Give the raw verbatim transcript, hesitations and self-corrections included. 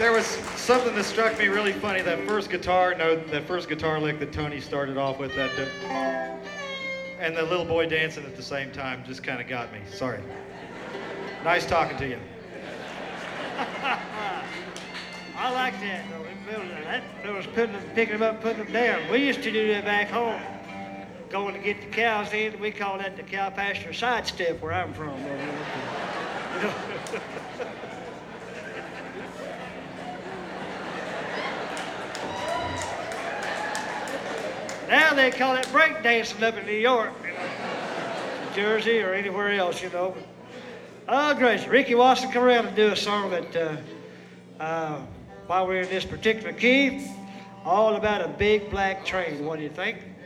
there was something that struck me really funny. That first guitar note, that first guitar lick that Tony started off with, that, uh, and the little boy dancing at the same time just kind of got me. Sorry. Nice talking to you. I like that, though. It was, that it was putting them, picking them up, putting them down. We used to do that back home. Going to get the cows in, we call that the cow pasture sidestep where I'm from. You know? Now they call it break dancing up in New York, you know, Jersey or anywhere else, you know. Oh, gracious. Ricky Watson, come around and do a song that, uh, uh, while we're in this particular key, all about a big black train. What do you think?